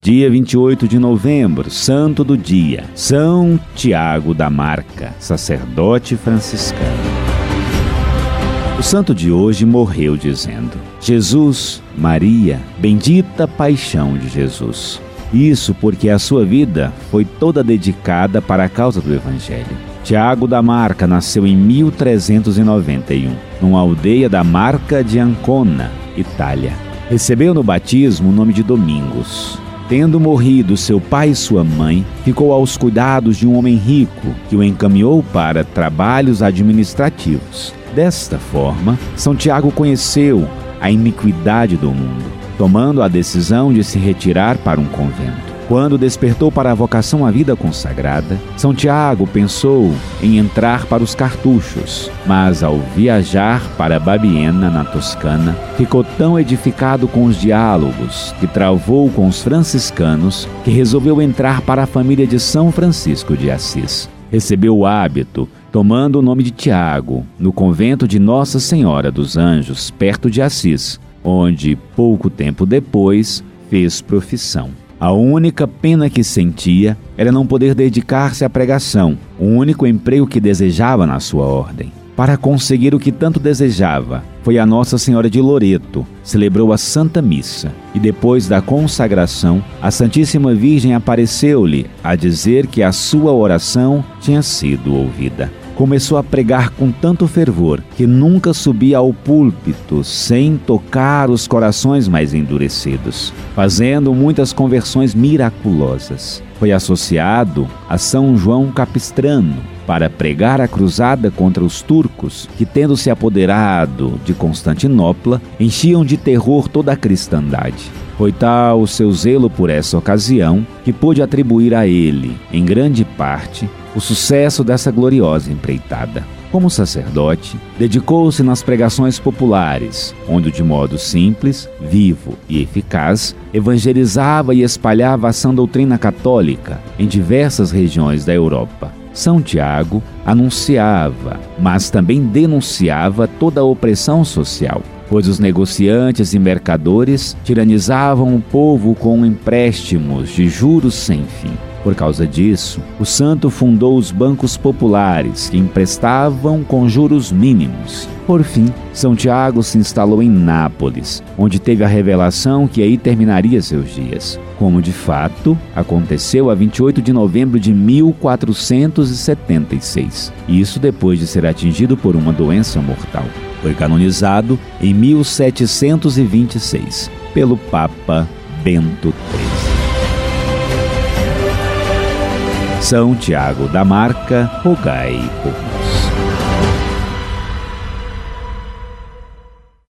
Dia 28 de novembro, santo do dia, São Tiago da Marca, sacerdote franciscano. O santo de hoje morreu dizendo: Jesus, Maria, bendita paixão de Jesus. Isso porque a sua vida foi toda dedicada para a causa do Evangelho. Tiago da Marca nasceu em 1391, numa aldeia da Marca de Ancona, Itália. Recebeu no batismo o nome de Domingos. Tendo morrido seu pai e sua mãe, ficou aos cuidados de um homem rico que o encaminhou para trabalhos administrativos. Desta forma, São Tiago conheceu a iniquidade do mundo, tomando a decisão de se retirar para um convento. Quando despertou para a vocação à vida consagrada, São Tiago pensou em entrar para os cartuchos, mas ao viajar para Babiena, na Toscana, ficou tão edificado com os diálogos que travou com os franciscanos que resolveu entrar para a família de São Francisco de Assis. Recebeu o hábito, tomando o nome de Tiago, no convento de Nossa Senhora dos Anjos, perto de Assis, onde, pouco tempo depois, fez profissão. A única pena que sentia era não poder dedicar-se à pregação, o único emprego que desejava na sua ordem. Para conseguir o que tanto desejava, foi a Nossa Senhora de Loreto, celebrou a Santa Missa e depois da consagração, a Santíssima Virgem apareceu-lhe a dizer que a sua oração tinha sido ouvida. Começou a pregar com tanto fervor que nunca subia ao púlpito sem tocar os corações mais endurecidos, fazendo muitas conversões miraculosas. Foi associado a São João Capistrano para pregar a cruzada contra os turcos que, tendo se apoderado de Constantinopla, enchiam de terror toda a cristandade. Foi tal o seu zelo por essa ocasião que pôde atribuir a ele, em grande parte, o sucesso dessa gloriosa empreitada. Como sacerdote, dedicou-se nas pregações populares, onde de modo simples, vivo e eficaz, evangelizava e espalhava a sã doutrina católica em diversas regiões da Europa. São Tiago anunciava, mas também denunciava toda a opressão social, pois os negociantes e mercadores tiranizavam o povo com empréstimos de juros sem fim. Por causa disso, o santo fundou os bancos populares, que emprestavam com juros mínimos. Por fim, São Tiago se instalou em Nápoles, onde teve a revelação que aí terminaria seus dias, como de fato aconteceu a 28 de novembro de 1476. Isso depois de ser atingido por uma doença mortal. Foi canonizado em 1726 pelo Papa Bento XIII. São Tiago da Marca, rogai por nós.